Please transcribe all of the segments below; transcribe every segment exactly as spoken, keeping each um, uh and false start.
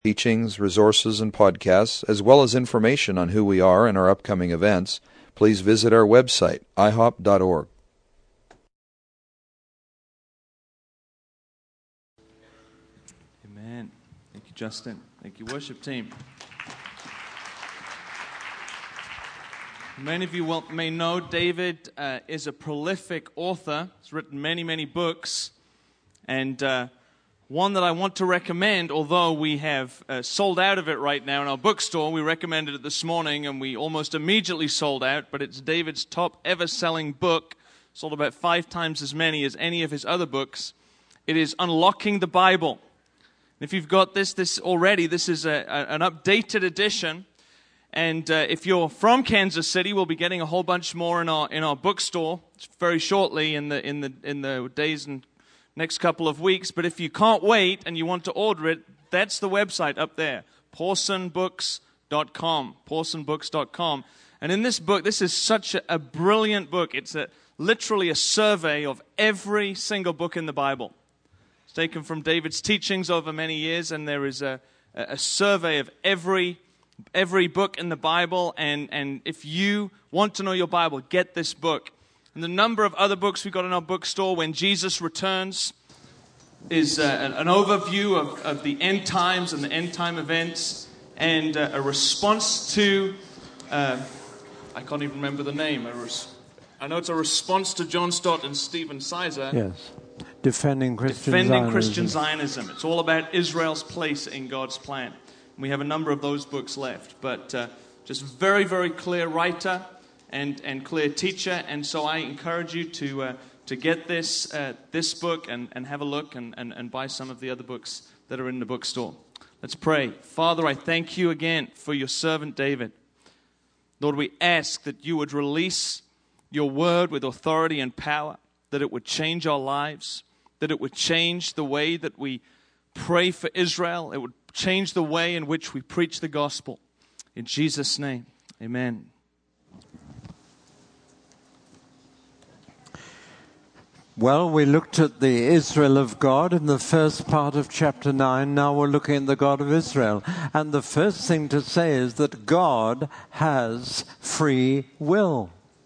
teachings, resources, and podcasts, as well as information on who we are and our upcoming events, please visit our website, i hop dot org. Amen. Thank you, Justin. Thank you, worship team. Many of you will, may know David uh, is a prolific author. He's written many, many books. And uh, one that I want to recommend, although we have uh, sold out of it right now in our bookstore. We recommended it this morning and we almost immediately sold out. But it's David's top ever selling book. Sold about five times as many as any of his other books. It is Unlocking the Bible. And if you've got this, this already, this is a, a, an updated edition. And uh, if you're from Kansas City, we'll be getting a whole bunch more in our in our bookstore very shortly in the in the in the days and next couple of weeks. But if you can't wait and you want to order it, that's the website up there, pawson books dot com, pawson books dot com. And in this book, this is such a, a brilliant book. It's a, literally a survey of every single book in the Bible. It's taken from David's teachings over many years, and there is a, a survey of every every book in the Bible. And, and if you want to know your Bible, get this book. And the number of other books we've got in our bookstore, When Jesus Returns, is uh, an, an overview of, of the end times and the end time events, and uh, a response to, uh, I can't even remember the name, a res- I know it's a response to John Stott and Stephen Sizer. Yes, Defending Christian Defending Zionism. Christian Zionism. It's all about Israel's place in God's plan. We have a number of those books left, but uh, just very, very clear writer and, and clear teacher, and so I encourage you to uh, to get this uh, this book and, and have a look and, and, and buy some of the other books that are in the bookstore. Let's pray. Father, I thank you again for your servant David. Lord, we ask that you would release your word with authority and power, that it would change our lives, that it would change the way that we pray for Israel, it would change the way in which we preach the gospel. In Jesus' name, amen. Well, we looked at the Israel of God in the first part of chapter nine. Now we're looking at the God of Israel. And the first thing to say is that God has free will.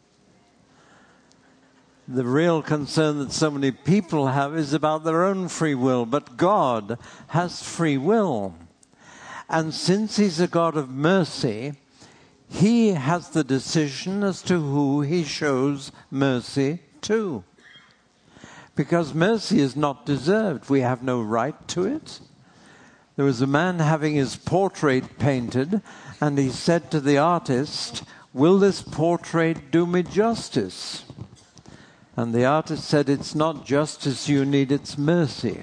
The real concern that so many people have is about their own free will. But God has free will. And since he's a God of mercy, he has the decision as to who he shows mercy to. Because mercy is not deserved. We have no right to it. There was a man having his portrait painted, and he said to the artist, "Will this portrait do me justice?" And the artist said, "It's not justice you need, it's mercy."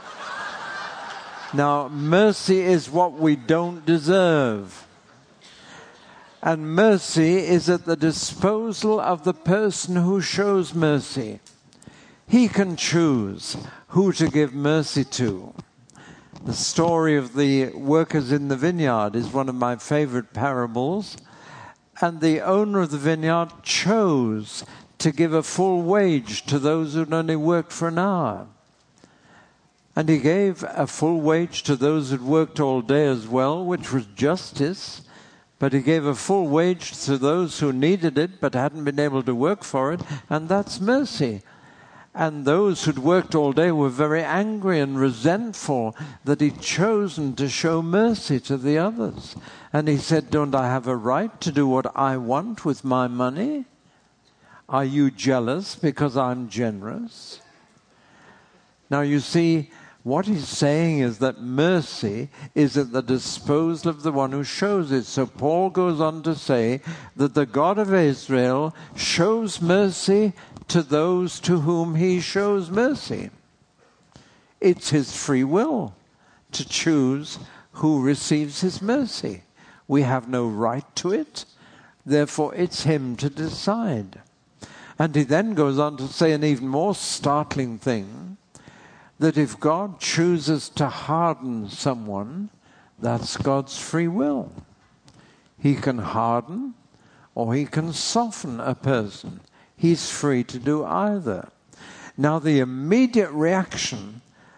Now, mercy is what we don't deserve. And mercy is at the disposal of the person who shows mercy. He can choose who to give mercy to. The story of the workers in the vineyard is one of my favorite parables. And the owner of the vineyard chose to give a full wage to those who'd only worked for an hour. And he gave a full wage to those who'd worked all day as well, which was justice. But he gave a full wage to those who needed it but hadn't been able to work for it, and that's mercy. And those who'd worked all day were very angry and resentful that he'd chosen to show mercy to the others. And he said, "Don't I have a right to do what I want with my money? Are you jealous because I'm generous?" Now you see, what he's saying is that mercy is at the disposal of the one who shows it. So Paul goes on to say that the God of Israel shows mercy to those to whom he shows mercy. It's his free will to choose who receives his mercy. We have no right to it. Therefore, it's him to decide. And he then goes on to say an even more startling thing, that if God chooses to harden someone, that's God's free will. He can harden or he can soften a person. He's free to do either. Now, the immediate reaction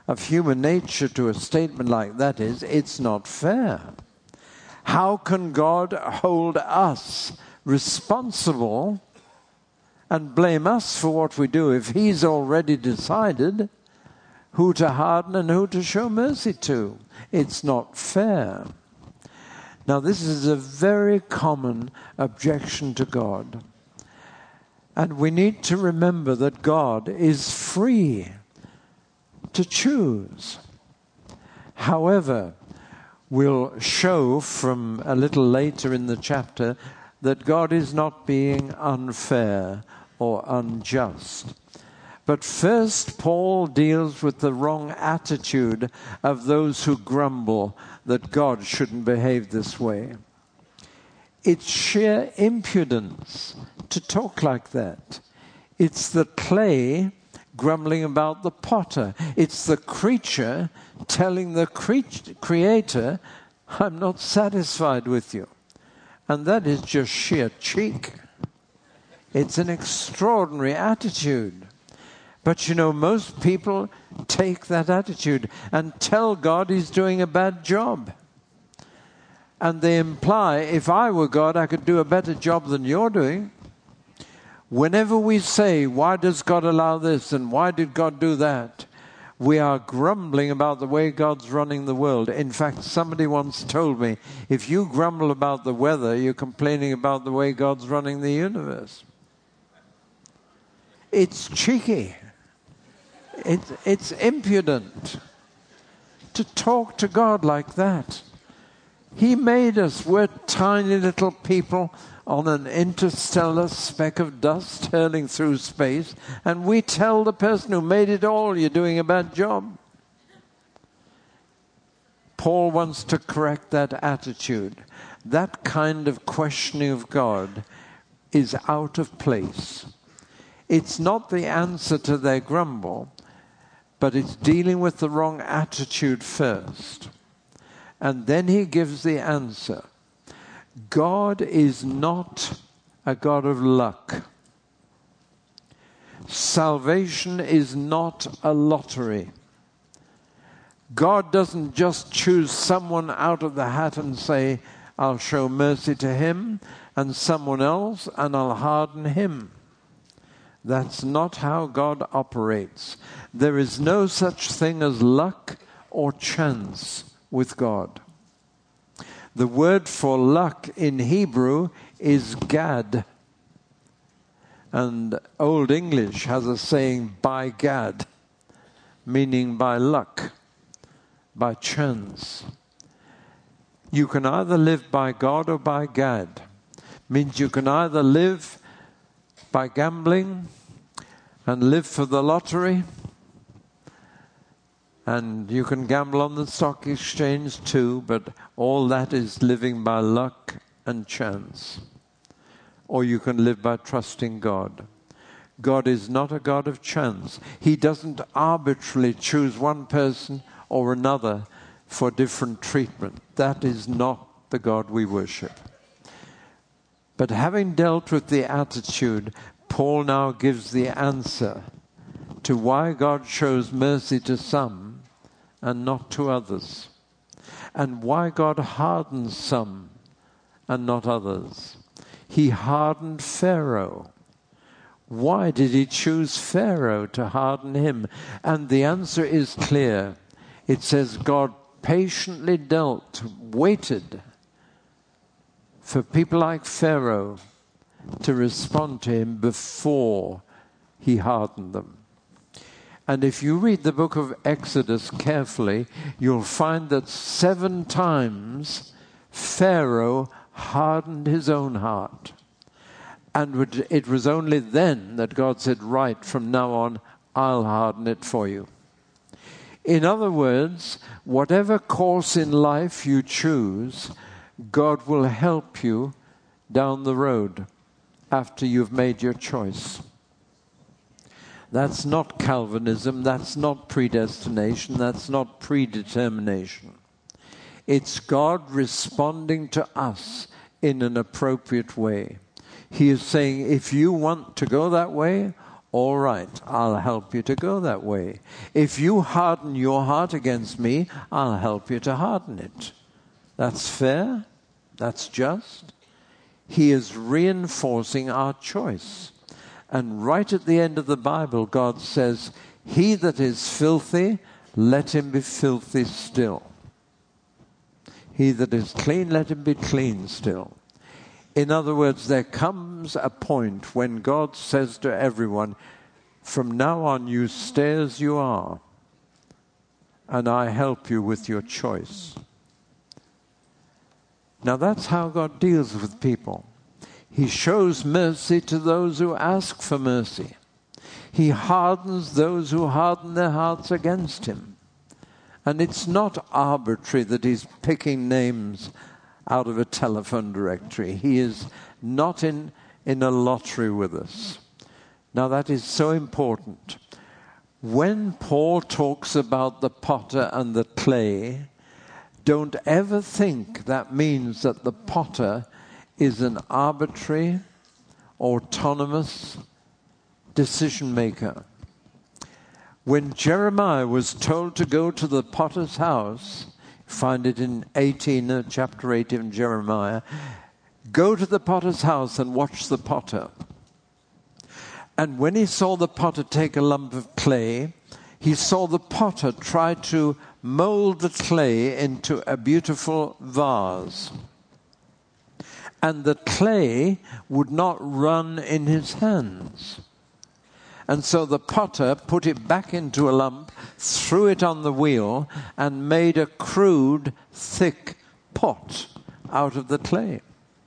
of human nature to a statement like that is, it's not fair. How can God hold us responsible and blame us for what we do if he's already decided who to harden and who to show mercy to? It's not fair. Now, this is a very common objection to God. And we need to remember that God is free to choose. However, we'll show from a little later in the chapter that God is not being unfair or unjust. But first, Paul deals with the wrong attitude of those who grumble that God shouldn't behave this way. It's sheer impudence to talk like that. It's the clay grumbling about the potter. It's the creature telling the cre- creator, I'm not satisfied with you. And that is just sheer cheek. It's an extraordinary attitude. But you know, most people take that attitude and tell God he's doing a bad job. And they imply, if I were God, I could do a better job than you're doing. Whenever we say, why does God allow this and why did God do that? We are grumbling about the way God's running the world. In fact, somebody once told me, if you grumble about the weather, you're complaining about the way God's running the universe. It's cheeky. It's, it's impudent to talk to God like that. He made us. We're tiny little people on an interstellar speck of dust hurling through space, and we tell the person who made it all, you're doing a bad job. Paul wants to correct that attitude. That kind of questioning of God is out of place. It's not the answer to their grumble, but it's dealing with the wrong attitude first. And then he gives the answer. God is not a God of luck. Salvation is not a lottery. God doesn't just choose someone out of the hat and say, I'll show mercy to him, and someone else, and I'll harden him. That's not how God operates. There is no such thing as luck or chance with God. The word for luck in Hebrew is gad. And Old English has a saying, by gad, meaning by luck, by chance. You can either live by God or by gad. Means you can either live by gambling and live for the lottery, and you can gamble on the stock exchange too, but all that is living by luck and chance. Or you can live by trusting God. God is not a God of chance. He doesn't arbitrarily choose one person or another for different treatment. That is not the God we worship. But having dealt with the attitude, Paul now gives the answer to why God shows mercy to some and not to others, and why God hardens some and not others. He hardened Pharaoh. Why did he choose Pharaoh to harden him? And the answer is clear. It says God patiently dealt, waited for people like Pharaoh to respond to him before he hardened them. And if you read the book of Exodus carefully, you'll find that seven times Pharaoh hardened his own heart. And it was only then that God said, right, from now on, I'll harden it for you. In other words, whatever course in life you choose, God will help you down the road after you've made your choice. That's not Calvinism, that's not predestination, that's not predetermination. It's God responding to us in an appropriate way. He is saying, if you want to go that way, all right, I'll help you to go that way. If you harden your heart against me, I'll help you to harden it. That's fair. That's just. He is reinforcing our choice. And right at the end of the Bible, God says, he that is filthy, let him be filthy still. He that is clean, let him be clean still. In other words, there comes a point when God says to everyone, from now on you stay as you are, and I help you with your choice. Now that's how God deals with people. He shows mercy to those who ask for mercy. He hardens those who harden their hearts against him. And it's not arbitrary that he's picking names out of a telephone directory. He is not in, in a lottery with us. Now that is so important. When Paul talks about the potter and the clay, don't ever think that means that the potter is an arbitrary, autonomous decision maker. When Jeremiah was told to go to the potter's house, find it in eighteen, uh, chapter eighteen of Jeremiah, go to the potter's house and watch the potter. And when he saw the potter take a lump of clay, he saw the potter try to mold the clay into a beautiful vase. And the clay would not run in his hands. And so the potter put it back into a lump, threw it on the wheel, and made a crude, thick pot out of the clay.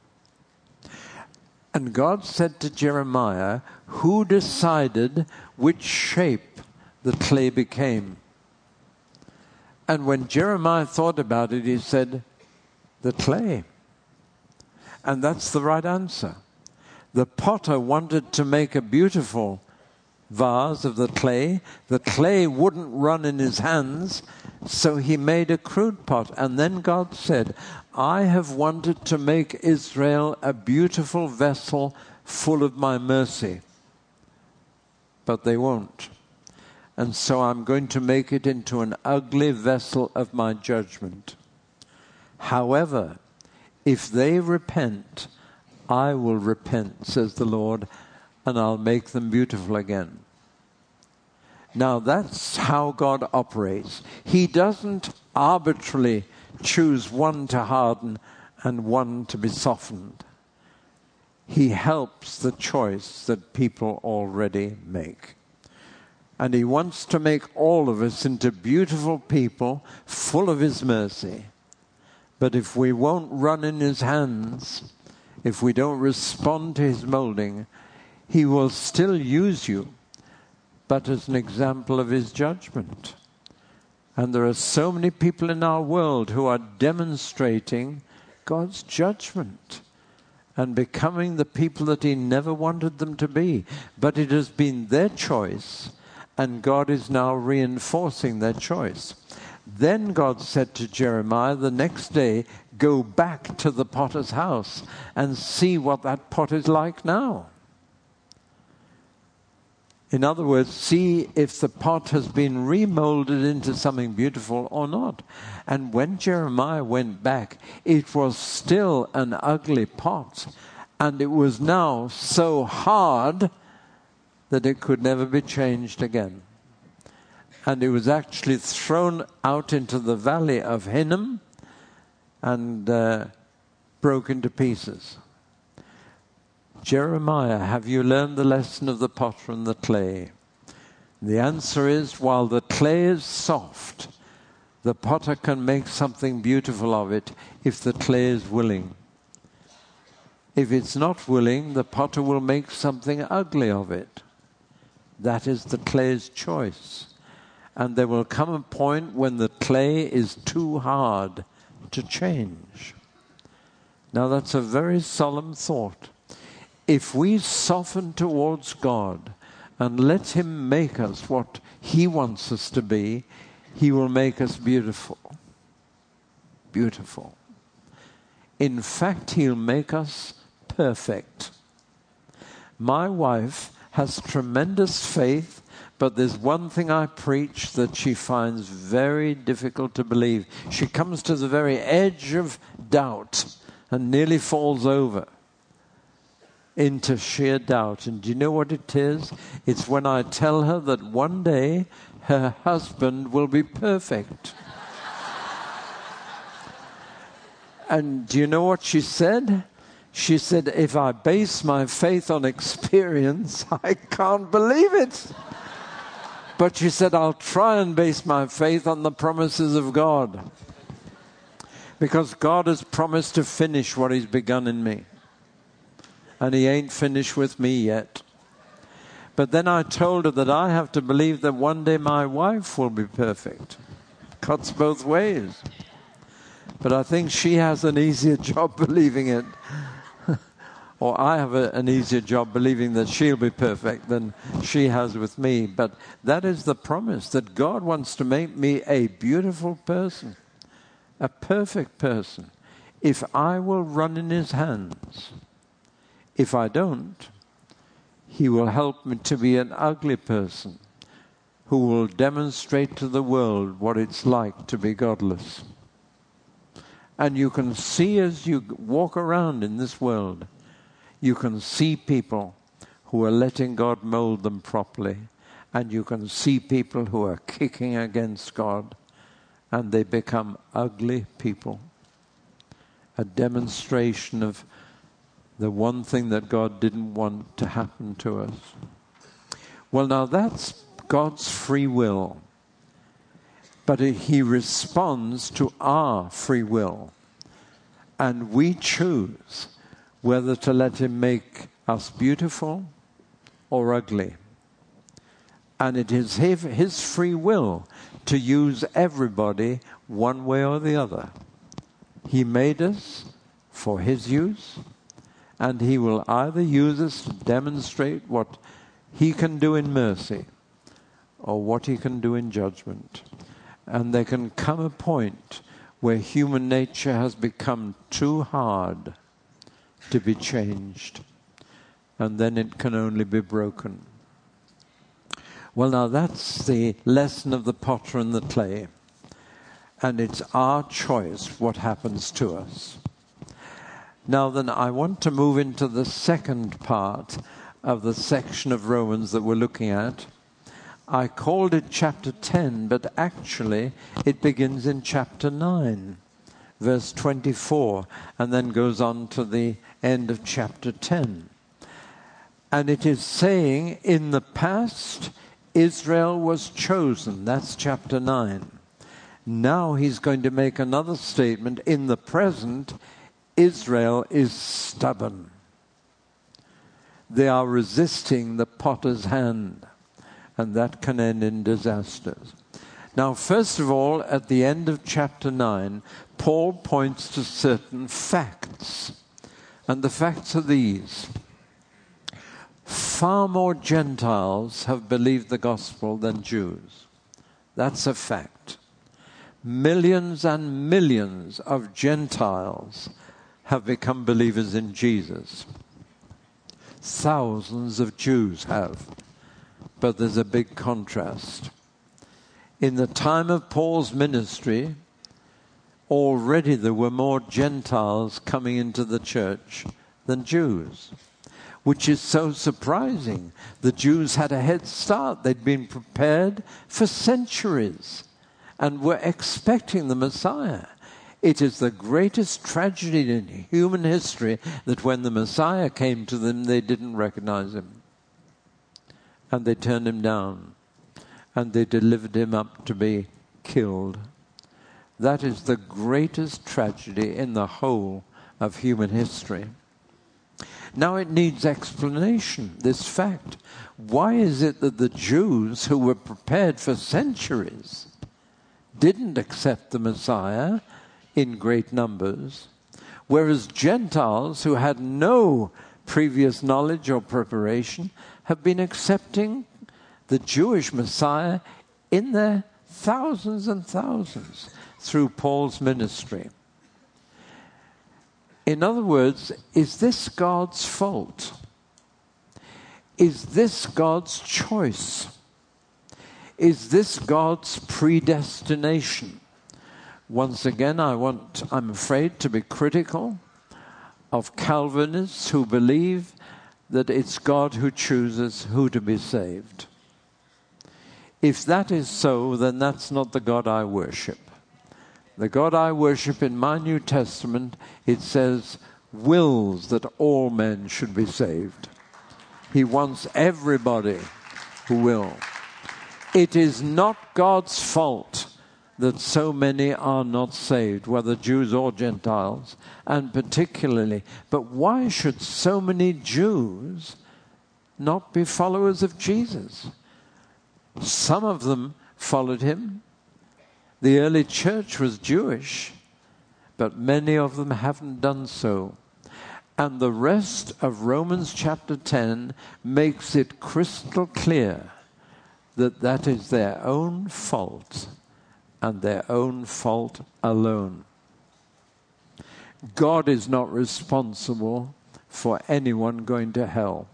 And God said to Jeremiah, who decided which shape the clay became? And when Jeremiah thought about it, he said, the clay. And that's the right answer. The potter wanted to make a beautiful vase of the clay. The clay wouldn't run in his hands, so he made a crude pot. And then God said, I have wanted to make Israel a beautiful vessel full of my mercy, but they won't. And so I'm going to make it into an ugly vessel of my judgment. However, if they repent, I will repent, says the Lord, and I'll make them beautiful again. Now that's how God operates. He doesn't arbitrarily choose one to harden and one to be softened. He helps the choice that people already make. And he wants to make all of us into beautiful people full of his mercy. But if we won't run in his hands, if we don't respond to his molding, he will still use you, but as an example of his judgment. And there are so many people in our world who are demonstrating God's judgment and becoming the people that he never wanted them to be. But it has been their choice, and God is now reinforcing their choice. Then God said to Jeremiah the next day, go back to the potter's house and see what that pot is like now. In other words, see if the pot has been remolded into something beautiful or not. And when Jeremiah went back, it was still an ugly pot, and it was now so hard that it could never be changed again. And it was actually thrown out into the valley of Hinnom and uh, broken to pieces. Jeremiah, have you learned the lesson of the potter and the clay? The answer is, while the clay is soft, the potter can make something beautiful of it if the clay is willing. If it's not willing, the potter will make something ugly of it. That is the clay's choice. And there will come a point when the clay is too hard to change. Now that's a very solemn thought. If we soften towards God and let him make us what he wants us to be, he will make us beautiful. Beautiful. In fact, he'll make us perfect. My wife has tremendous faith, but there's one thing I preach that she finds very difficult to believe. She comes to the very edge of doubt and nearly falls over into sheer doubt. And do you know what it is? It's when I tell her that one day her husband will be perfect. And do you know what she said? She said, if I base my faith on experience, I can't believe it. But she said, I'll try and base my faith on the promises of God. Because God has promised to finish what he's begun in me. And he ain't finished with me yet. But then I told her that I have to believe that one day my wife will be perfect. Cuts both ways. But I think she has an easier job believing it. Or I have a, an easier job believing that she'll be perfect than she has with me. But that is the promise, that God wants to make me a beautiful person, a perfect person, if I will run in his hands. If I don't, he will help me to be an ugly person who will demonstrate to the world what it's like to be godless. And you can see as you walk around in this world, you can see people who are letting God mold them properly. And you can see people who are kicking against God. And they become ugly people. A demonstration of the one thing that God didn't want to happen to us. Well, now that's God's free will. But he responds to our free will. And we choose whether to let him make us beautiful or ugly. And it is his free will to use everybody one way or the other. He made us for his use, and he will either use us to demonstrate what he can do in mercy or what he can do in judgment. And there can come a point where human nature has become too hard to be changed, and then it can only be broken. Well, now that's the lesson of the potter and the clay, and it's our choice what happens to us. Now then, I want to move into the second part of the section of Romans that we're looking at. I called it chapter ten, but actually it begins in chapter nine, verse twenty-four, and then goes on to the end of chapter ten. And it is saying, in the past, Israel was chosen. That's chapter nine. Now he's going to make another statement. In the present, Israel is stubborn. They are resisting the potter's hand. And that can end in disasters. Now, first of all, at the end of chapter nine, Paul points to certain facts. And the facts are these. Far more Gentiles have believed the gospel than Jews. That's a fact. Millions and millions of Gentiles have become believers in Jesus. Thousands of Jews have. But there's a big contrast. In the time of Paul's ministry, already there were more Gentiles coming into the church than Jews, which is so surprising. The Jews had a head start. They'd been prepared for centuries and were expecting the Messiah. It is the greatest tragedy in human history that when the Messiah came to them, they didn't recognize him. And they turned him down. And they delivered him up to be killed. That is the greatest tragedy in the whole of human history. Now it needs explanation, this fact. Why is it that the Jews, who were prepared for centuries, didn't accept the Messiah in great numbers, whereas Gentiles, who had no previous knowledge or preparation, have been accepting the Jewish Messiah in their thousands and thousands through Paul's ministry? In other words, is this God's fault? Is this God's choice? Is this God's predestination? Once again, I want, I'm afraid, to be critical of Calvinists who believe that it's God who chooses who to be saved. If that is so, then that's not the God I worship. The God I worship in my New Testament, it says, wills that all men should be saved. He wants everybody who will. It is not God's fault that so many are not saved, whether Jews or Gentiles, and particularly. But why should so many Jews not be followers of Jesus? Some of them followed him. The early church was Jewish, but many of them haven't done so. And the rest of Romans chapter ten makes it crystal clear that that is their own fault, and their own fault alone. God is not responsible for anyone going to hell.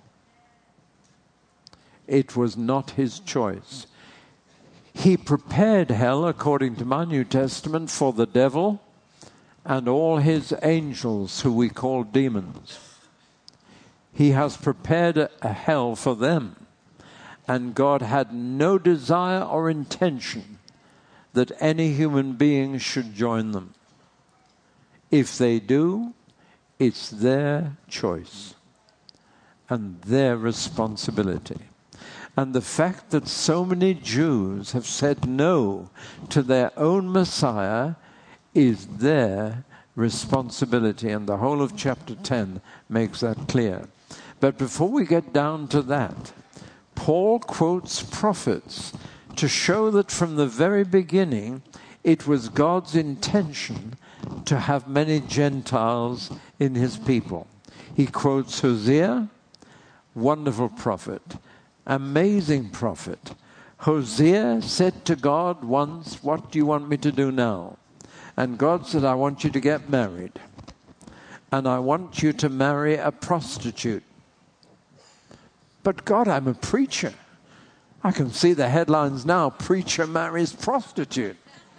It was not his choice. He prepared hell, according to my New Testament, for the devil and all his angels, who we call demons. He has prepared a, a hell for them, and God had no desire or intention that any human being should join them. If they do, it's their choice and their responsibility. And the fact that so many Jews have said no to their own Messiah is their responsibility. And the whole of chapter ten makes that clear. But before we get down to that, Paul quotes prophets to show that from the very beginning it was God's intention to have many Gentiles in his people. He quotes Hosea, wonderful prophet, amazing prophet. Hosea said to God once, "What do you want me to do now?" And God said, "I want you to get married. And I want you to marry a prostitute." "But God, I'm a preacher. I can see the headlines now, preacher marries prostitute."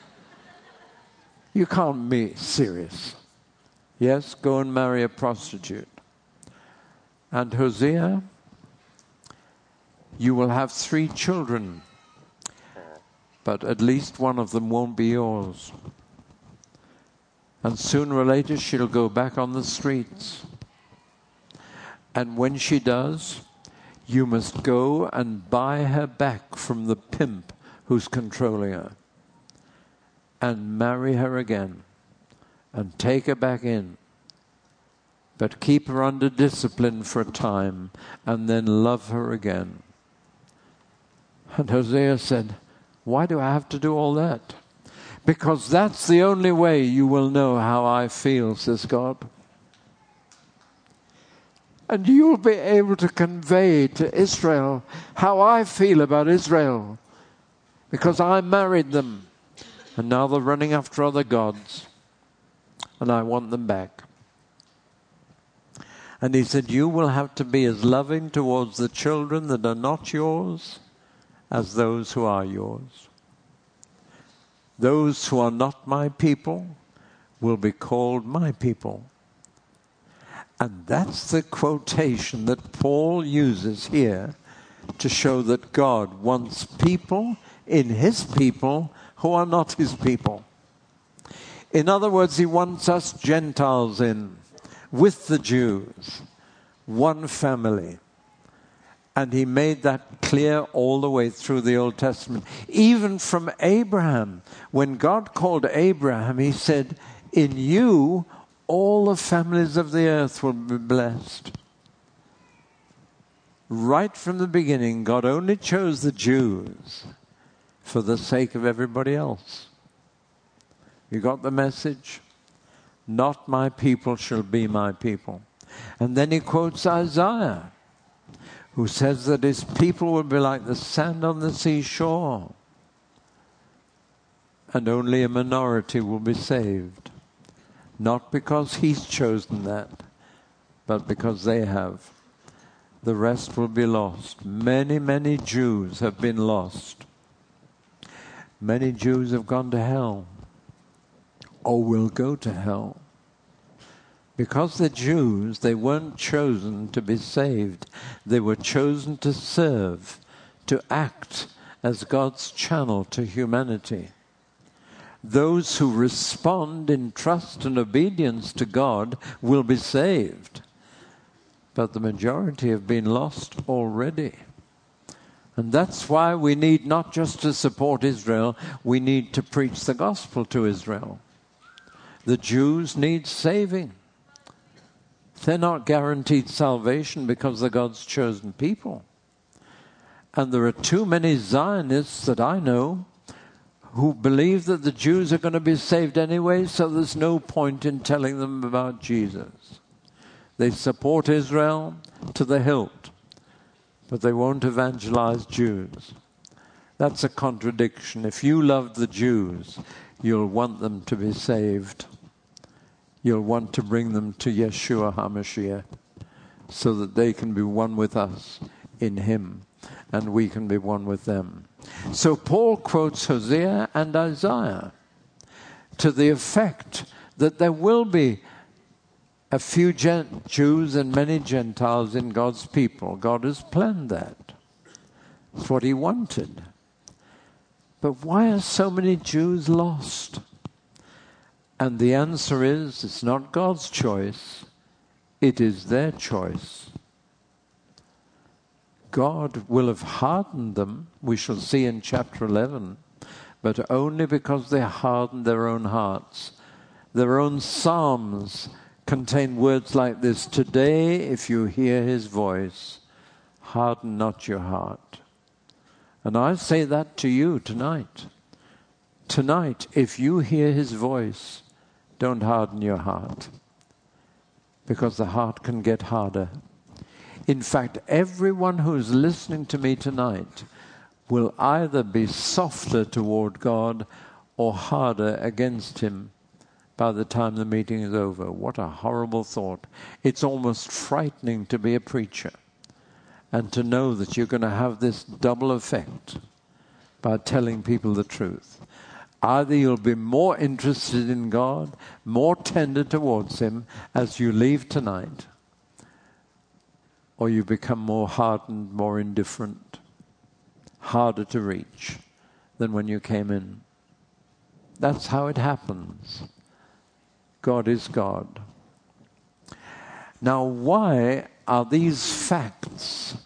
You can't be serious. Yes, go and marry a prostitute. And Hosea, you will have three children, but at least one of them won't be yours. And sooner or later she'll go back on the streets. And when she does, you must go and buy her back from the pimp who's controlling her, and marry her again, and take her back in. But keep her under discipline for a time, and then love her again. And Hosea said, "Why do I have to do all that?" "Because that's the only way you will know how I feel," says God. "And you'll be able to convey to Israel how I feel about Israel, because I married them, and now they're running after other gods, and I want them back." And he said, "You will have to be as loving towards the children that are not yours as those who are yours. Those who are not my people will be called my people." And that's the quotation that Paul uses here to show that God wants people in his people who are not his people. In other words, he wants us Gentiles in with the Jews, one family. And he made that clear all the way through the Old Testament. Even from Abraham, when God called Abraham, he said, "In you, all the families of the earth will be blessed." Right from the beginning, God only chose the Jews for the sake of everybody else. You got the message? "Not my people shall be my people." And then he quotes Isaiah, who says that his people will be like the sand on the seashore, and only a minority will be saved. Not because he's chosen that, but because they have. the rest will be lost. Many, many Jews have been lost. Many Jews have gone to hell, or will go to hell. Because they're Jews, they weren't chosen to be saved. They were chosen to serve, to act as God's channel to humanity. Those who respond in trust and obedience to God will be saved. But the majority have been lost already. And that's why we need not just to support Israel, we need to preach the gospel to Israel. The Jews need saving. They're not guaranteed salvation because they're God's chosen people. And there are too many Zionists that I know who believe that the Jews are going to be saved anyway, so there's no point in telling them about Jesus. They support Israel to the hilt, but they won't evangelize Jews. That's a contradiction. If you love the Jews, you'll want them to be saved. You'll want to bring them to Yeshua HaMashiach so that they can be one with us in him and we can be one with them. So Paul quotes Hosea and Isaiah to the effect that there will be a few Gen- Jews and many Gentiles in God's people. God has planned that. It's what he wanted. But why are so many Jews lost? And the answer is, it's not God's choice, it is their choice. God will have hardened them, we shall see in chapter eleven, but only because they hardened their own hearts. Their own psalms contain words like this: today, if you hear his voice, harden not your heart. And I say that to you tonight. Tonight, if you hear his voice, don't harden your heart, because the heart can get harder. In fact, everyone who's listening to me tonight will either be softer toward God or harder against him by the time the meeting is over. What a horrible thought. It's almost frightening to be a preacher and to know that you're going to have this double effect by telling people the truth. Either you'll be more interested in God, more tender towards him as you leave tonight, or you become more hardened, more indifferent, harder to reach than when you came in. That's how it happens. God is God. Now, why are these facts,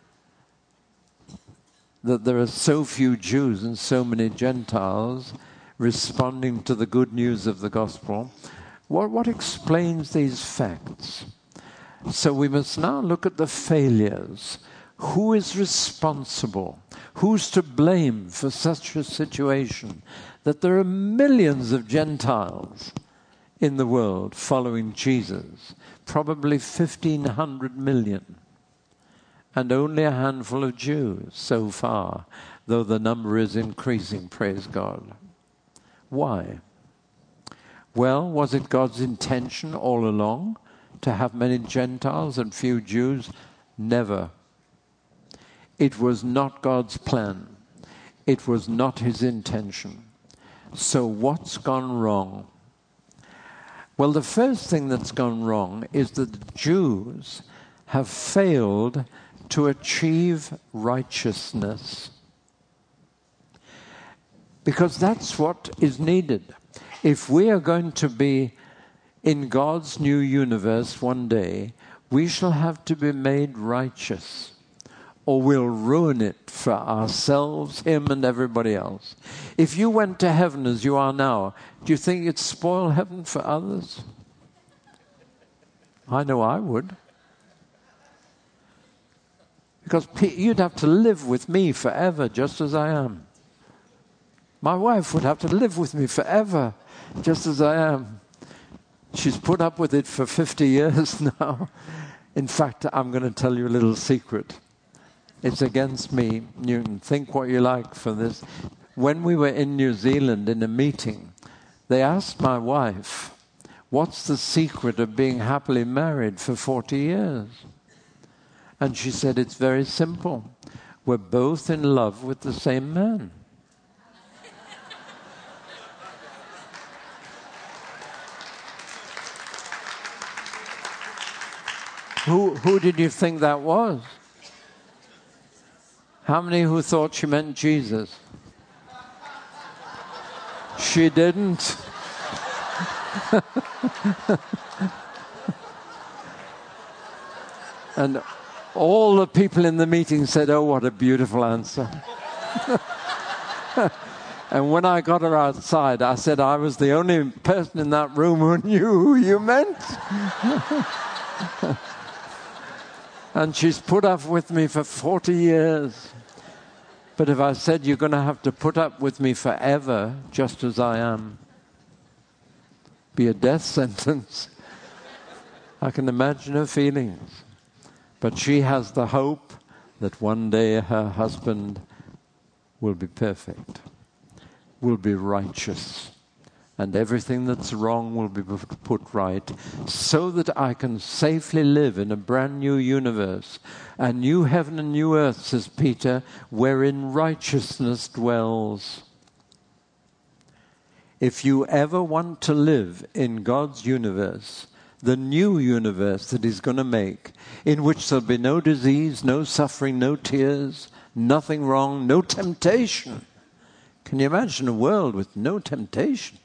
that there are so few Jews and so many Gentiles responding to the good news of the gospel, what, what explains these facts? So we must now look at the failures. Who is responsible? Who's to blame for such a situation that there are millions of Gentiles in the world following Jesus? Probably fifteen hundred million. And only a handful of Jews so far, though the number is increasing, praise God. Why? Well, was it God's intention all along to have many Gentiles and few Jews? Never. It was not God's plan. It was not his intention. So what's gone wrong? Well, the first thing that's gone wrong is that the Jews have failed to achieve righteousness. Because that's what is needed. If we are going to be in God's new universe one day, we shall have to be made righteous, or we'll ruin it for ourselves, him and everybody else. If you went to heaven as you are now, do you think you'd spoil heaven for others? I know I would. Because you'd have to live with me forever just as I am. My wife would have to live with me forever just as I am. She's put up with it for fifty years now. In fact, I'm going to tell you a little secret. It's against me, Newton. Think what you like for this. When we were in New Zealand in a meeting, they asked my wife, what's the secret of being happily married for forty years? And she said, it's very simple. We're both in love with the same man. Who, who did you think that was? How many who thought she meant Jesus? She didn't. And all the people in the meeting said, oh, what a beautiful answer. And when I got her outside, I said I was the only person in that room who knew who you meant. And she's put up with me for forty years. But if I said, you're going to have to put up with me forever, just as I am, be a death sentence, I can imagine her feelings. But she has the hope that one day her husband will be perfect, will be righteous, and everything that's wrong will be put right, so that I can safely live in a brand new universe, a new heaven and new earth, says Peter, wherein righteousness dwells. If you ever want to live in God's universe, the new universe that He's going to make, in which there'll be no disease, no suffering, no tears, nothing wrong, no temptation. Can you imagine a world with no temptation?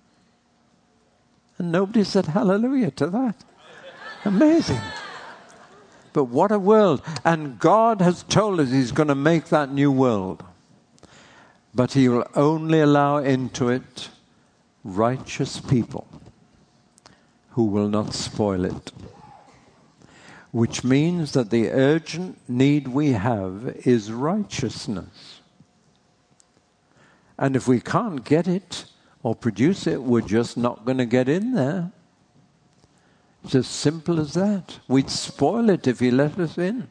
And nobody said hallelujah to that. Amazing. But what a world. And God has told us He's going to make that new world. But He will only allow into it righteous people who will not spoil it. Which means that the urgent need we have is righteousness. And if we can't get it or produce it, we're just not going to get in there. It's as simple as that. We'd spoil it if He let us in.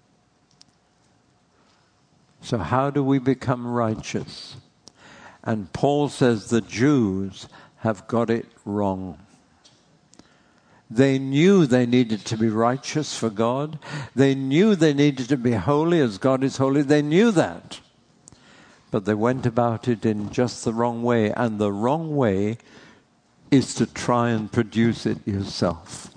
So how do we become righteous? And Paul says the Jews have got it wrong. They knew they needed to be righteous for God. They knew they needed to be holy as God is holy. They knew that. But they went about it in just the wrong way. And the wrong way is to try and produce it yourself.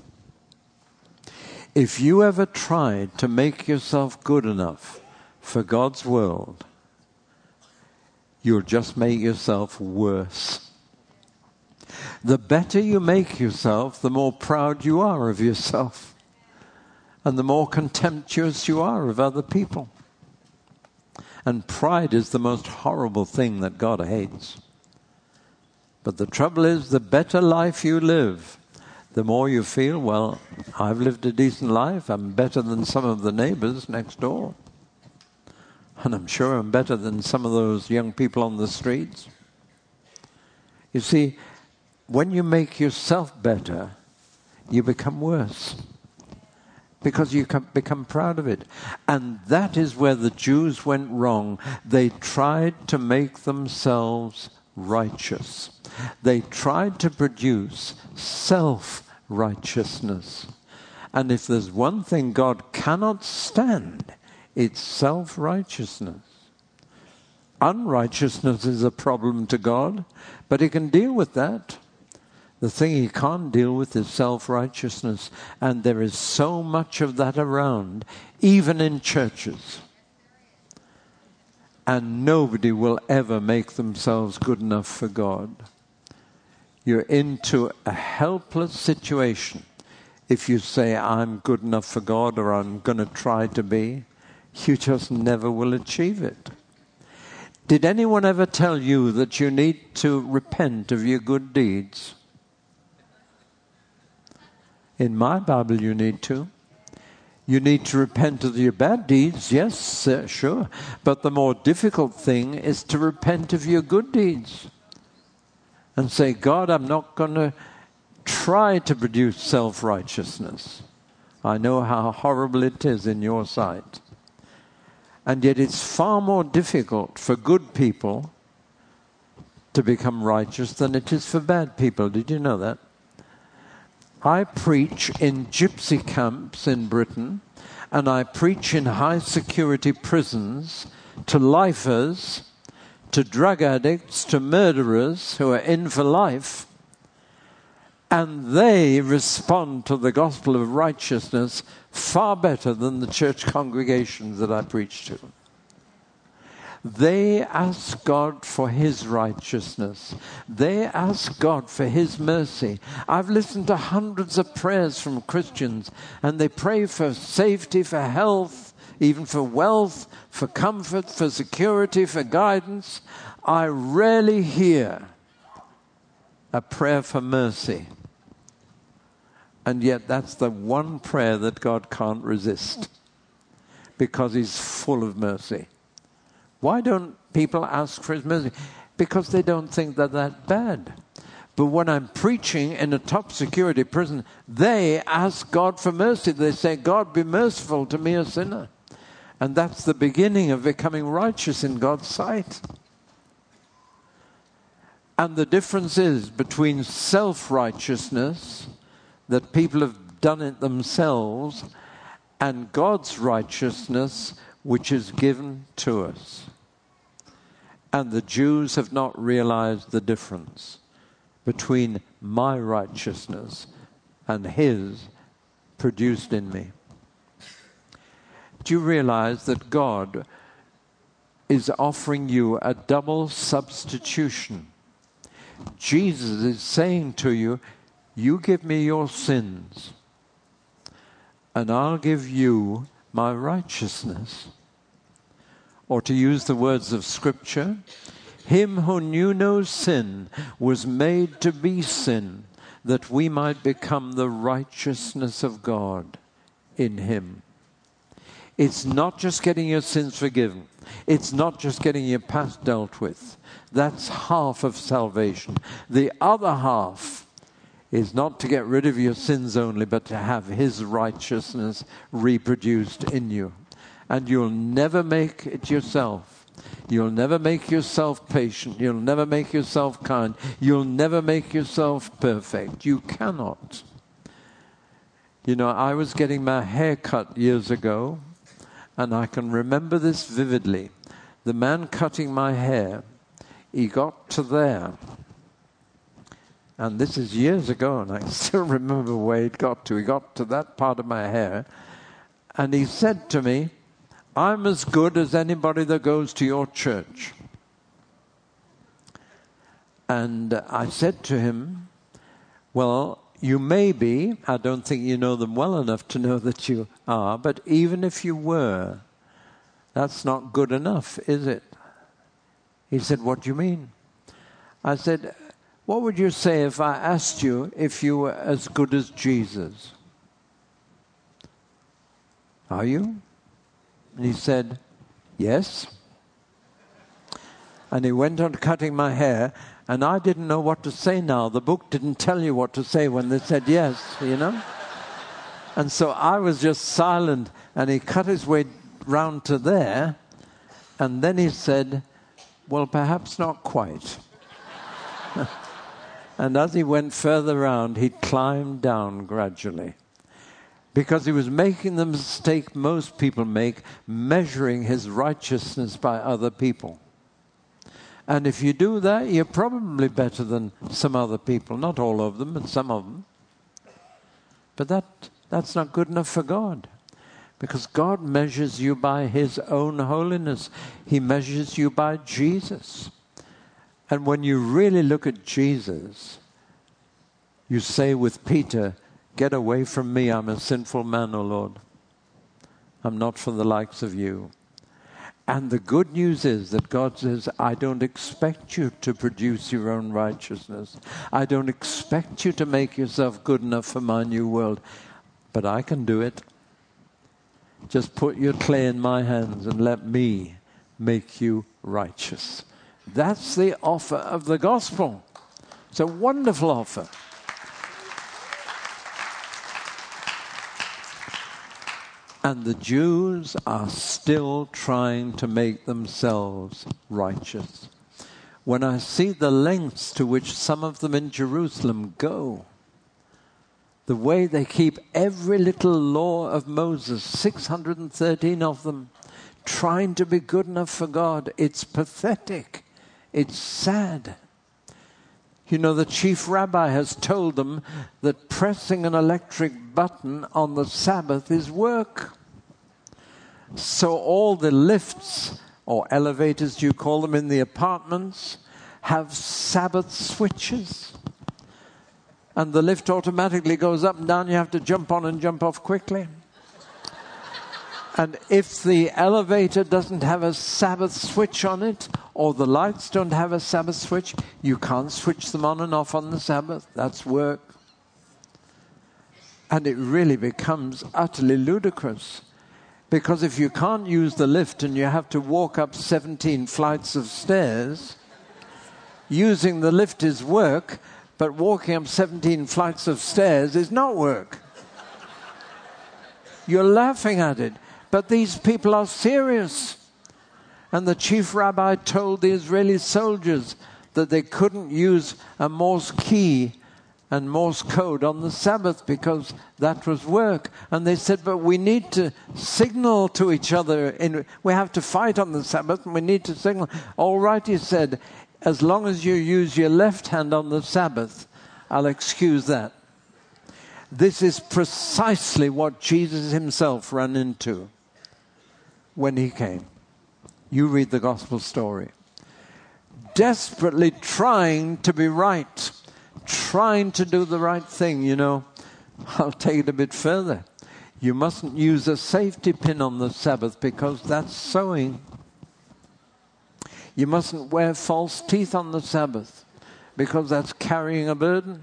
If you ever tried to make yourself good enough for God's world, you'll just make yourself worse. The better you make yourself, the more proud you are of yourself. And the more contemptuous you are of other people. And pride is the most horrible thing that God hates. But the trouble is, the better life you live, the more you feel, well, I've lived a decent life. I'm better than some of the neighbors next door. And I'm sure I'm better than some of those young people on the streets. You see, when you make yourself better, you become worse. Because you can become proud of it. And that is where the Jews went wrong. They tried to make themselves righteous. They tried to produce self-righteousness. And if there's one thing God cannot stand, it's self-righteousness. Unrighteousness is a problem to God, but He can deal with that. The thing He can't deal with is self-righteousness. And there is so much of that around, even in churches. And nobody will ever make themselves good enough for God. You're into a helpless situation if you say, I'm good enough for God, or I'm going to try to be. You just never will achieve it. Did anyone ever tell you that you need to repent of your good deeds? In my Bible, you need to. You need to repent of your bad deeds, yes, uh, sure. But the more difficult thing is to repent of your good deeds. And say, God, I'm not going to try to produce self-righteousness. I know how horrible it is in your sight. And yet it's far more difficult for good people to become righteous than it is for bad people. Did you know that? I preach in gypsy camps in Britain, and I preach in high security prisons to lifers, to drug addicts, to murderers who are in for life, and they respond to the gospel of righteousness far better than the church congregations that I preach to. They ask God for his righteousness. They ask God for his mercy. I've listened to hundreds of prayers from Christians, and they pray for safety, for health, even for wealth, for comfort, for security, for guidance. I rarely hear a prayer for mercy. And yet that's the one prayer that God can't resist, because he's full of mercy. Why don't people ask for his mercy? Because they don't think they're that bad. But when I'm preaching in a top security prison, they ask God for mercy. They say, God, be merciful to me, a sinner. And that's the beginning of becoming righteous in God's sight. And the difference is between self-righteousness, that people have done it themselves, and God's righteousness, which is given to us. And the Jews have not realized the difference between my righteousness and his produced in me. Do you realize that God is offering you a double substitution? Jesus is saying to you, you give me your sins, and I'll give you my righteousness. Or to use the words of Scripture, him who knew no sin was made to be sin, that we might become the righteousness of God in him. It's not just getting your sins forgiven. It's not just getting your past dealt with. That's half of salvation. The other half is not to get rid of your sins only, but to have his righteousness reproduced in you. And you'll never make it yourself. You'll never make yourself patient. You'll never make yourself kind. You'll never make yourself perfect. You cannot. You know, I was getting my hair cut years ago, and I can remember this vividly. The man cutting my hair, he got to there. And this is years ago, and I still remember where he'd got to. He got to that part of my hair, and he said to me, I'm as good as anybody that goes to your church. And I said to him, well, you may be. I don't think you know them well enough to know that you are. But even if you were, that's not good enough, is it? He said, what do you mean? I said, what would you say if I asked you if you were as good as Jesus? Are you? And he said, yes. And he went on cutting my hair, and I didn't know what to say now. The book didn't tell you what to say when they said yes, you know? And so I was just silent, and he cut his way round to there, and then he said, well, perhaps not quite. And as he went further round, he climbed down gradually. Because he was making the mistake most people make, measuring his righteousness by other people. And if you do that, you're probably better than some other people. Not all of them, but some of them. But that that's not good enough for God. Because God measures you by his own holiness. He measures you by Jesus. And when you really look at Jesus, you say with Peter, get away from me, I'm a sinful man, O Lord. I'm not for the likes of you. And the good news is that God says, I don't expect you to produce your own righteousness. I don't expect you to make yourself good enough for my new world. But I can do it. Just put your clay in my hands and let me make you righteous. That's the offer of the gospel. It's a wonderful offer. And the Jews are still trying to make themselves righteous. When I see the lengths to which some of them in Jerusalem go, the way they keep every little law of Moses, six hundred thirteen of them, trying to be good enough for God. It's pathetic. It's sad. You know, the chief rabbi has told them that pressing an electric button on the Sabbath is work. So all the lifts, or elevators you call them, in the apartments have Sabbath switches. And the lift automatically goes up and down. You have to jump on and jump off quickly. And if the elevator doesn't have a Sabbath switch on it, or the lights don't have a Sabbath switch, you can't switch them on and off on the Sabbath. That's work. And it really becomes utterly ludicrous. Because if you can't use the lift and you have to walk up seventeen flights of stairs, using the lift is work, but walking up seventeen flights of stairs is not work. You're laughing at it. But these people are serious. And the chief rabbi told the Israeli soldiers that they couldn't use a Morse key and Morse code on the Sabbath because that was work. And they said, but we need to signal to each other. In, we have to fight on the Sabbath and we need to signal. All right, he said, as long as you use your left hand on the Sabbath, I'll excuse that. This is precisely what Jesus himself ran into when he came. You read the gospel story. Desperately trying to be right, trying to do the right thing, you know. I'll take it a bit further. You mustn't use a safety pin on the Sabbath because that's sewing. You mustn't wear false teeth on the Sabbath because that's carrying a burden.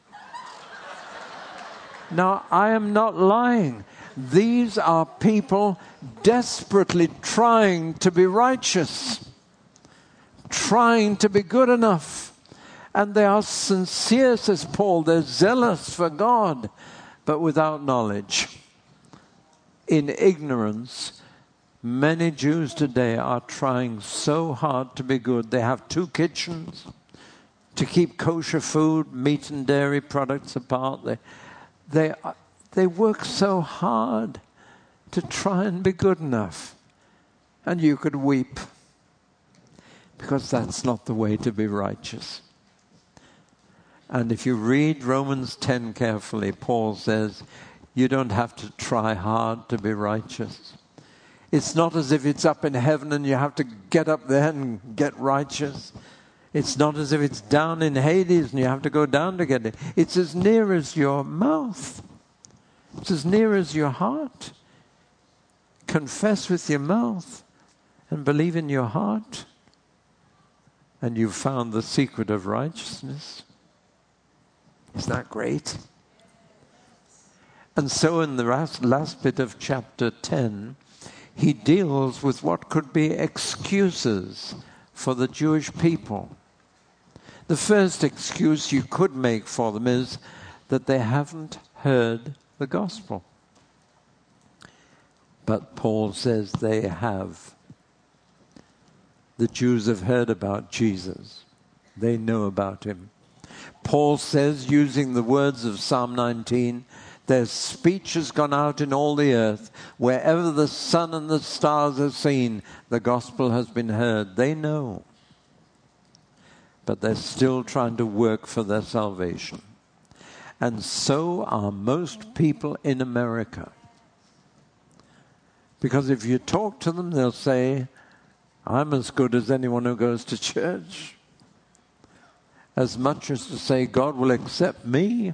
Now, I am not lying. These are people desperately trying to be righteous, trying to be good enough. And they are sincere, says Paul. They're zealous for God, but without knowledge. In ignorance, many Jews today are trying so hard to be good. They have two kitchens to keep kosher food, meat and dairy products apart. They, they, they work so hard to try and be good enough. And you could weep, because that's not the way to be righteous. And if you read Romans ten carefully, Paul says, you don't have to try hard to be righteous. It's not as if it's up in heaven and you have to get up there and get righteous. It's not as if it's down in Hades and you have to go down to get it. It's as near as your mouth. It's as near as your heart. Confess with your mouth and believe in your heart, and you've found the secret of righteousness. Isn't that great? And so in the last, last bit of chapter ten, he deals with what could be excuses for the Jewish people. The first excuse you could make for them is that they haven't heard the gospel. But Paul says they have. The Jews have heard about Jesus. They know about him. Paul says, using the words of Psalm nineteen, their speech has gone out in all the earth. Wherever the sun and the stars are seen, the gospel has been heard. They know. But they're still trying to work for their salvation. And so are most people in America. Because if you talk to them, they'll say, I'm as good as anyone who goes to church. As much as to say, God will accept me.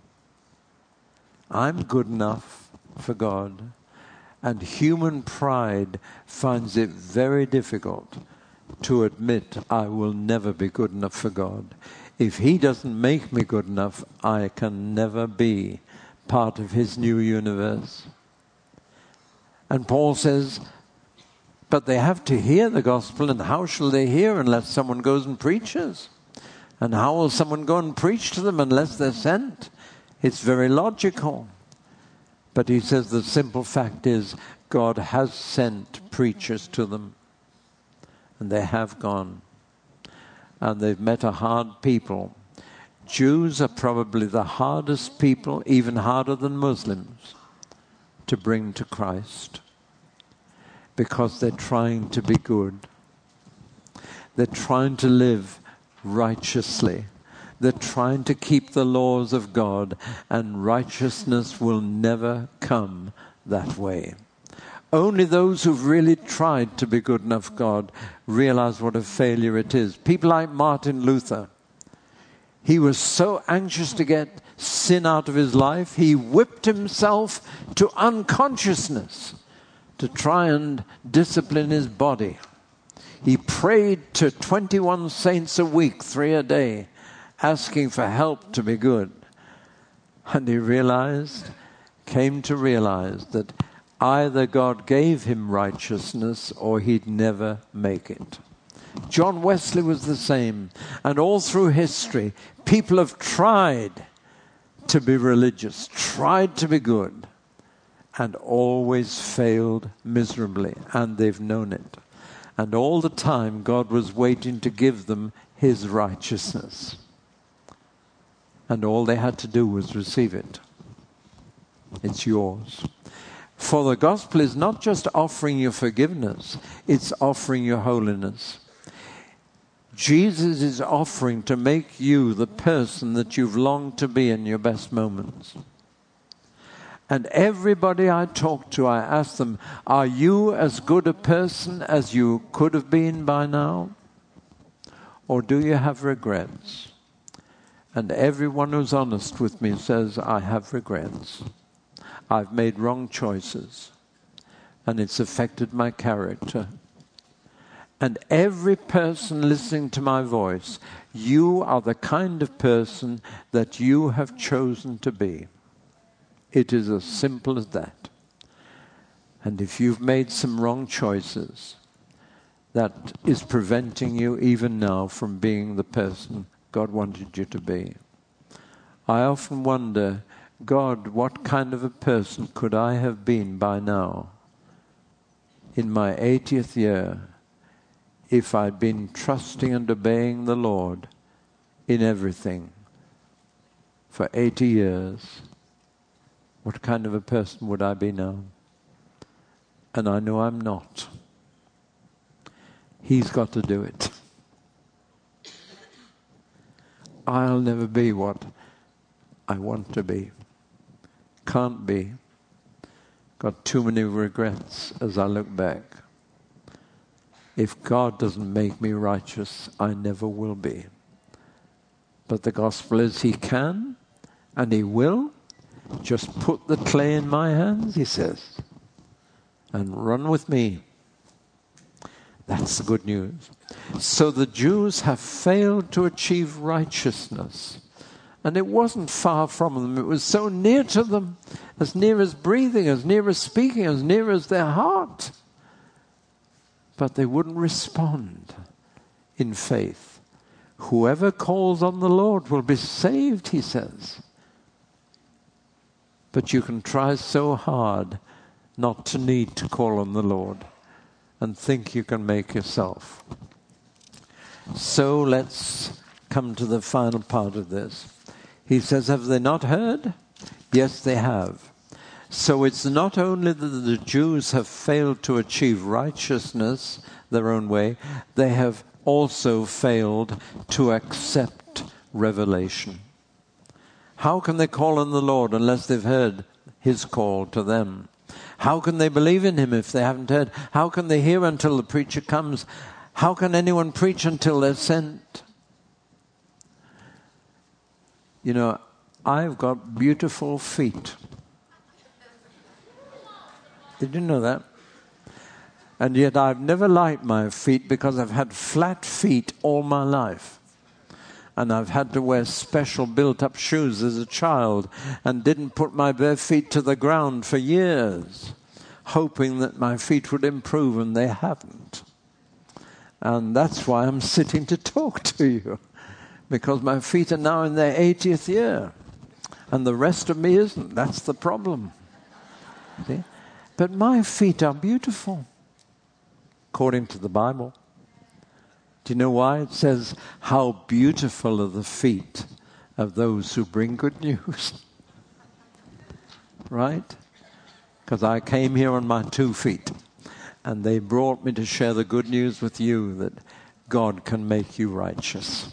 I'm good enough for God. And human pride finds it very difficult to admit I will never be good enough for God. If he doesn't make me good enough, I can never be part of his new universe. And Paul says, but they have to hear the gospel, and how shall they hear unless someone goes and preaches? And how will someone go and preach to them unless they're sent? It's very logical. But he says the simple fact is God has sent preachers to them. And they have gone. And they've met a hard people. Jews are probably the hardest people, even harder than Muslims, to bring to Christ, because they're trying to be good. They're trying to live righteously. They're trying to keep the laws of God, and righteousness will never come that way. Only those who've really tried to be good enough God realize what a failure it is. People like Martin Luther. He was so anxious to get sin out of his life, he whipped himself to unconsciousness to try and discipline his body. He prayed to twenty-one saints a week, three a day, asking for help to be good. And he realized, came to realize that either God gave him righteousness or he'd never make it. John Wesley was the same. And all through history, people have tried to be religious, tried to be good, and always failed miserably. And they've known it. And all the time, God was waiting to give them his righteousness. And all they had to do was receive it. It's yours. For the gospel is not just offering you forgiveness, it's offering you holiness. Jesus is offering to make you the person that you've longed to be in your best moments. And everybody I talk to, I ask them, are you as good a person as you could have been by now? Or do you have regrets? And everyone who's honest with me says, I have regrets. I've made wrong choices. And it's affected my character. And every person listening to my voice, you are the kind of person that you have chosen to be. It is as simple as that. And if you've made some wrong choices, that is preventing you even now from being the person God wanted you to be. I often wonder, God, what kind of a person could I have been by now, in my eightieth year, if I'd been trusting and obeying the Lord in everything for eighty years? What kind of a person would I be now? And I know I'm not. He's got to do it. I'll never be what I want to be. Can't be. Got too many regrets as I look back. If God doesn't make me righteous, I never will be. But the gospel is he can and he will. Just put the clay in my hands, he says, and run with me. That's the good news. So the Jews have failed to achieve righteousness. And it wasn't far from them. It was so near to them, as near as breathing, as near as speaking, as near as their heart. But they wouldn't respond in faith. Whoever calls on the Lord will be saved, he says. But you can try so hard not to need to call on the Lord and think you can make yourself. So let's come to the final part of this. He says, have they not heard? Yes, they have. So it's not only that the Jews have failed to achieve righteousness their own way, they have also failed to accept revelation. How can they call on the Lord unless they've heard his call to them? How can they believe in him if they haven't heard? How can they hear until the preacher comes? How can anyone preach until they're sent? You know, I've got beautiful feet. Did you know that? And yet I've never liked my feet because I've had flat feet all my life. And I've had to wear special built-up shoes as a child and didn't put my bare feet to the ground for years, hoping that my feet would improve, and they haven't. And that's why I'm sitting to talk to you, because my feet are now in their eightieth year, and the rest of me isn't. That's the problem. See? But my feet are beautiful, according to the Bible. Do you know why? It says, how beautiful are the feet of those who bring good news. Right? Because I came here on my two feet, and they brought me to share the good news with you that God can make you righteous.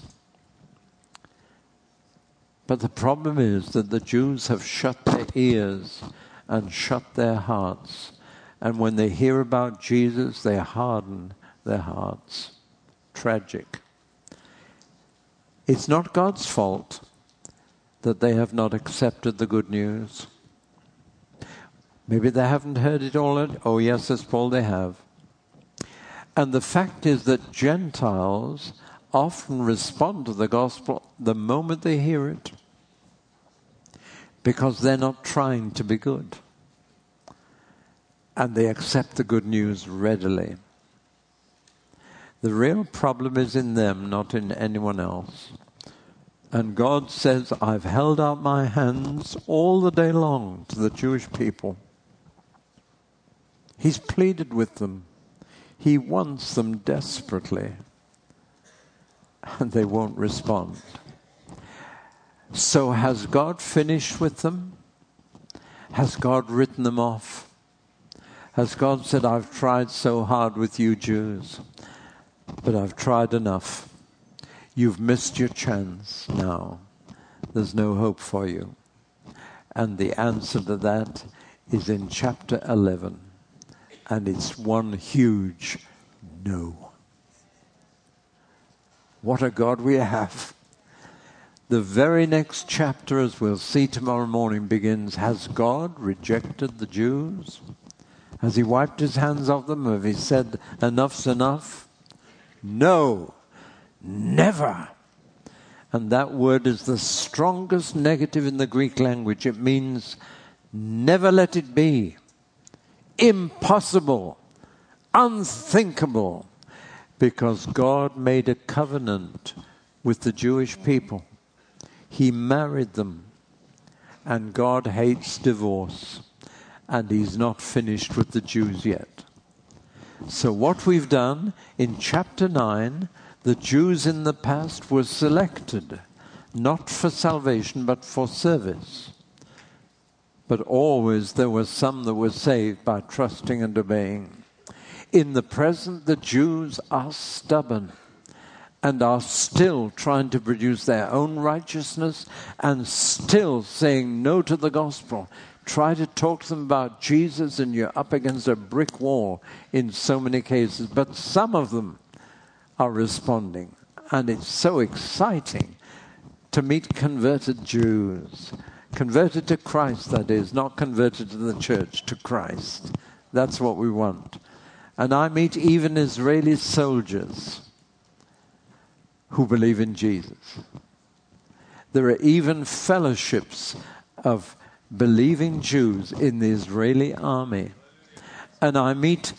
But the problem is that the Jews have shut their ears and shut their hearts. And when they hear about Jesus, they harden their hearts. Tragic. It's not God's fault that they have not accepted the good news. Maybe they haven't heard it all. Oh yes, says Paul, they have. And the fact is that Gentiles often respond to the gospel the moment they hear it, because they're not trying to be good. And they accept the good news readily. The real problem is in them, not in anyone else. And God says, I've held out my hands all the day long to the Jewish people. He's pleaded with them. He wants them desperately. And they won't respond. So has God finished with them? Has God written them off? Has God said, I've tried so hard with you Jews, but I've tried enough. You've missed your chance now. There's no hope for you. And the answer to that is in chapter eleven. And it's one huge no. What a God we have. The very next chapter, as we'll see tomorrow morning, begins, has God rejected the Jews? Has he wiped his hands off them? Have he said, enough's enough? No, never. And that word is the strongest negative in the Greek language. It means never let it be. Impossible. Unthinkable. Because God made a covenant with the Jewish people. He married them. And God hates divorce. And he's not finished with the Jews yet. So what we've done in chapter nine, the Jews in the past were selected, not for salvation, but for service. But always there were some that were saved by trusting and obeying. In the present, the Jews are stubborn and are still trying to produce their own righteousness and still saying no to the gospel. Try to talk to them about Jesus and you're up against a brick wall in so many cases. But some of them are responding. And it's so exciting to meet converted Jews. Converted to Christ, that is, not converted to the church, to Christ. That's what we want. And I meet even Israeli soldiers who believe in Jesus. There are even fellowships of believing Jews in the Israeli army. And I meet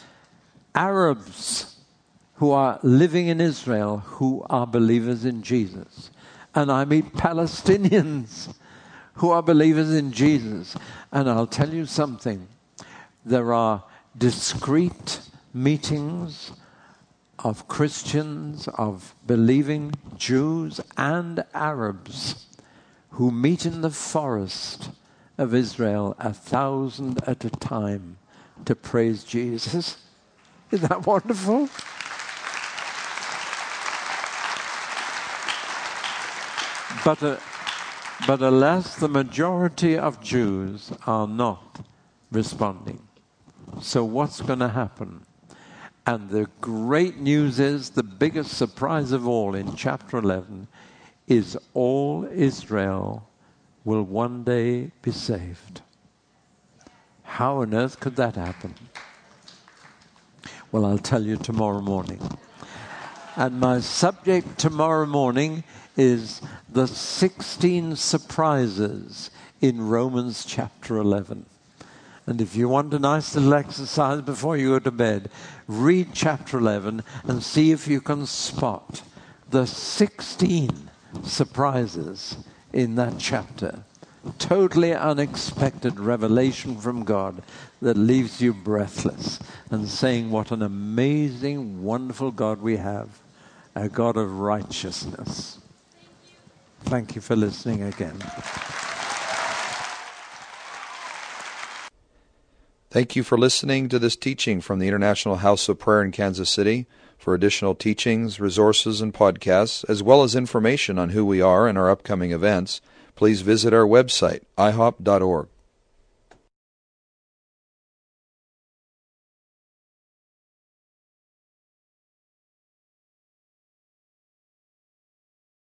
Arabs who are living in Israel who are believers in Jesus. And I meet Palestinians who are believers in Jesus. And I'll tell you something. There are discrete meetings of Christians, of believing Jews and Arabs who meet in the forest of Israel, a thousand at a time, to praise Jesus. Isn't that wonderful? But, uh, but alas, the majority of Jews are not responding. So what's going to happen? And the great news is, the biggest surprise of all in chapter eleven, is all Israel will one day be saved. How on earth could that happen? Well, I'll tell you tomorrow morning. And my subject tomorrow morning is the sixteen surprises in Romans chapter eleven. And if you want a nice little exercise before you go to bed, read chapter eleven and see if you can spot the sixteen surprises in that chapter. Totally unexpected revelation from God that leaves you breathless and saying what an amazing, wonderful God we have, a God of righteousness. Thank you for listening again. Thank you for listening to this teaching from the International House of Prayer in Kansas City. For additional teachings, resources, and podcasts, as well as information on who we are and our upcoming events, please visit our website, i hop dot org.